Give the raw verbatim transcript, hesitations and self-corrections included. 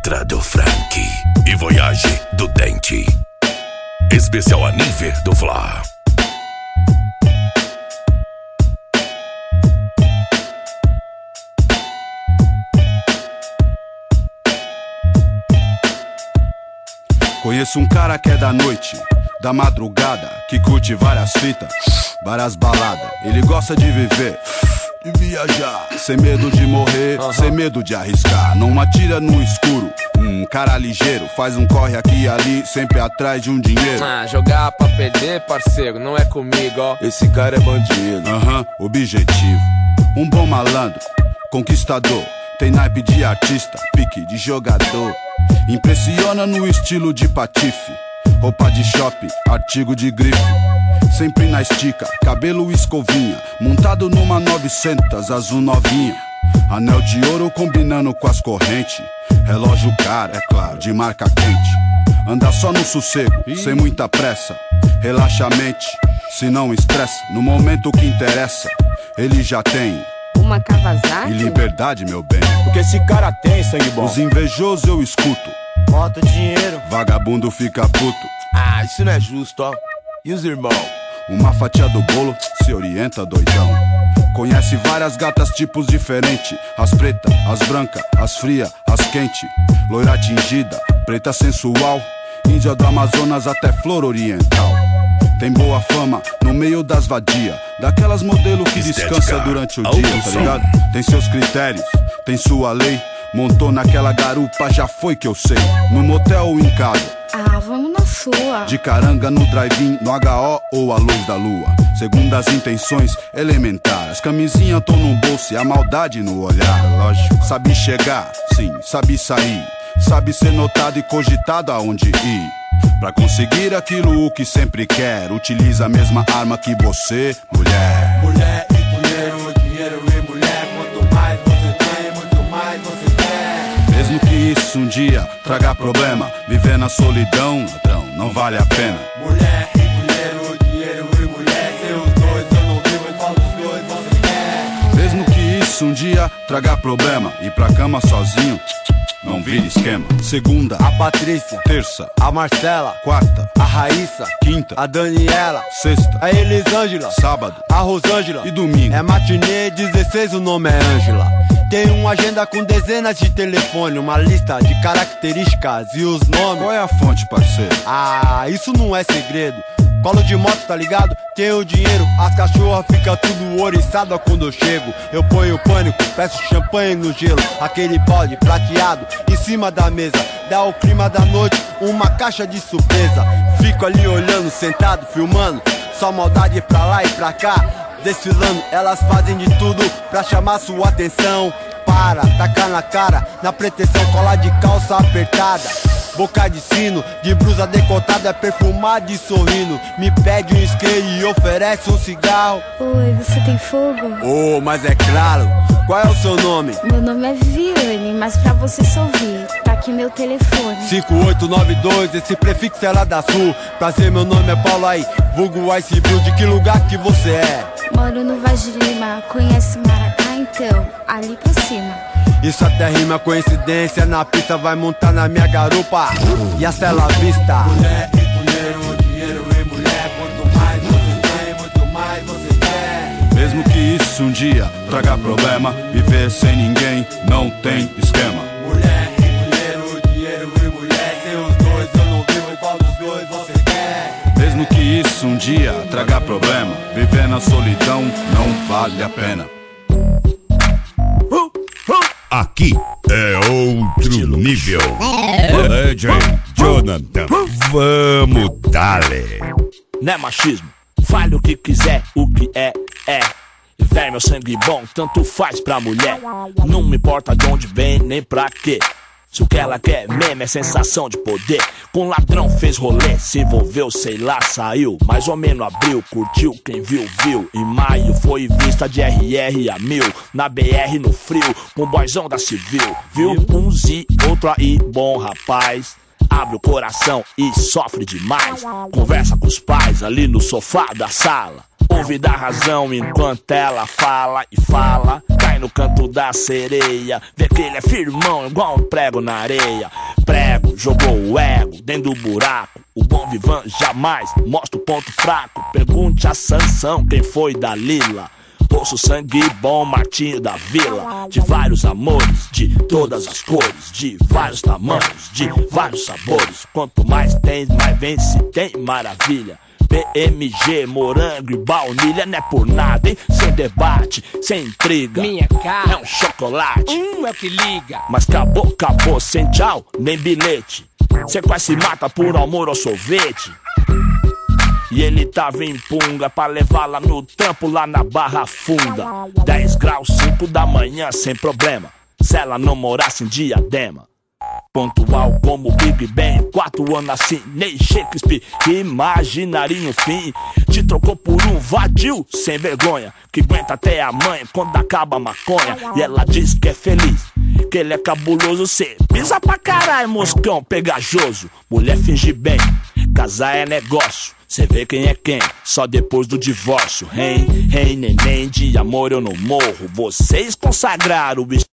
Letra do Frank e Voyage do Dente. Especial a nível do Fla. Conheço um cara que é da noite, da madrugada, que curte várias fitas, várias baladas. Ele gosta de viver, de viajar, sem medo de morrer, uhum. sem medo de arriscar. Não atira no escuro, um cara ligeiro, faz um corre aqui e ali, sempre atrás de um dinheiro. Ah, jogar pra perder, parceiro, não é comigo, ó. Esse cara é bandido, aham, uhum. objetivo. Um bom malandro, conquistador, tem naipe de artista, pique de jogador. Impressiona no estilo de patife, roupa de shopping, artigo de grife. Sempre na estica, cabelo escovinha, montado numa novecentos azul novinha. Anel de ouro combinando com as correntes, relógio caro, é claro, de marca quente. Anda só no sossego, sem muita pressa, relaxa a mente, se não estressa. No momento que interessa, ele já tem uma Kawasaki e liberdade, meu bem. O que esse cara tem, sangue bom? Os invejosos eu escuto, bota dinheiro, vagabundo fica puto. Ah, isso não é justo, ó. E os irmãos? Uma fatia do bolo se orienta, doidão. Conhece várias gatas, tipos diferentes. As preta, as branca, as fria, as quente. Loira tingida, preta sensual, índia do Amazonas até flor oriental. Tem boa fama no meio das vadias, daquelas modelo que descansa durante o dia, tá ligado? Tem seus critérios, tem sua lei. Montou naquela garupa, já foi que eu sei. No motel ou em casa? Ah, vamos na sua. De caranga no drive-in, no H O ou a luz da lua. Segundo as intenções elementares, as camisinhas tão no bolso e a maldade no olhar. Lógico. Sabe chegar, sim, sabe sair. Sabe ser notado e cogitado aonde ir. Pra conseguir aquilo o que sempre quer, utiliza a mesma arma que você, mulher. Mulher e dinheiro, dinheiro e mulher. Quanto mais você tem, muito mais você quer. Mesmo que isso um dia traga problema, viver na solidão, ladrão, não vale a pena. Mulher e dinheiro, dinheiro e mulher. Seus dois eu não vivo, em qual dos dois você quer. Mesmo que isso um dia traga problema, ir pra cama sozinho, não vira esquema. Segunda, a Patrícia. Terça, a Marcela. Quarta, a Raíssa. Quinta, a Daniela. Sexta, a Elisângela. Sábado, a Rosângela. E domingo é matinê, dezesseis, o nome é Ângela. Tem uma agenda com dezenas de telefone, uma lista de características e os nomes. Qual é a fonte, parceiro? Ah, isso não é segredo. Colo de moto, tá ligado? Tenho dinheiro, as cachorras ficam tudo oriçada quando eu chego. Eu ponho pânico, peço champanhe no gelo. Aquele balde prateado em cima da mesa, dá o clima da noite, uma caixa de surpresa. Fico ali olhando, sentado, filmando, só maldade pra lá e pra cá. Desfilando, elas fazem de tudo pra chamar sua atenção. Para, tacar na cara, na pretensão, colar de calça apertada. Boca de sino, de blusa decotada, perfumada e sorrindo. Me pede um isqueiro e oferece um cigarro. Oi, você tem fogo? Oh, mas é claro. Qual é o seu nome? Meu nome é Viviane, mas pra você só ouvir, tá aqui meu telefone. cinco oito nove dois, esse prefixo é lá da Sul. Prazer, meu nome é Paulo aí, vulgo Ice Bill. De que lugar que você é? Moro no Vaz de Lima, conhece Maracá então? Ali pra cima. Isso até rima coincidência, na pista vai montar na minha garupa. E hasta la vista. Mulher e dinheiro, dinheiro e mulher. Quanto mais você tem, muito mais você quer. Mesmo que isso um dia traga problema, viver sem ninguém não tem esquema. Mulher e dinheiro, dinheiro e mulher. Seus dois eu não vivo, em qual dos dois você quer. Mesmo que isso um dia traga problema, viver na solidão não vale a pena. Aqui é outro nível. D J Jonathan, vamos dale. Não é machismo, fale o que quiser, o que é, é. Véi, meu sangue bom, tanto faz pra mulher. Não me importa de onde vem, nem pra quê. Se o que ela quer mesmo é sensação de poder. Com ladrão fez rolê, se envolveu, sei lá, saiu. Mais ou menos abril, curtiu, quem viu, viu. Em maio foi vista de R R a mil. Na B R no frio, com boyzão da civil. Viu um Z, outro aí, bom rapaz. Abre o coração e sofre demais. Conversa com os pais ali no sofá da sala. Ouve da razão enquanto ela fala e fala. Cai no canto ninho da sereia. Vê que ele é firmão igual um prego na areia. Prego, jogou o ego dentro do buraco. O bom vivan jamais mostra o ponto fraco. Pergunte a Sansão quem foi Dalila. Poço sangue bom, Martinho da Vila. De vários amores, de todas as cores, de vários tamanhos, de vários sabores. Quanto mais tem, mais vence, tem maravilha. P M G, morango e baunilha, não é por nada, hein? Sem debate, sem intriga. Minha cara é um chocolate, um é o que liga. Mas acabou, acabou, sem tchau, nem bilhete. Cê quase se mata por amor ao sorvete. E ele tava em punga pra levar lá no trampo, lá na Barra Funda. dez graus, cinco da manhã, sem problema. Se ela não morasse em Diadema. Pontual como Big Ben, quatro anos assim, nem Shakespeare. Imaginaria um fim. Te trocou por um vadio sem vergonha, que aguenta até amanhã quando acaba a maconha. E ela diz que é feliz, que ele é cabuloso. Cê pisa pra caralho, moscão pegajoso. Mulher finge bem, casar é negócio. Cê vê quem é quem, só depois do divórcio. Rei, rei, neném, de amor eu não morro. Vocês consagraram o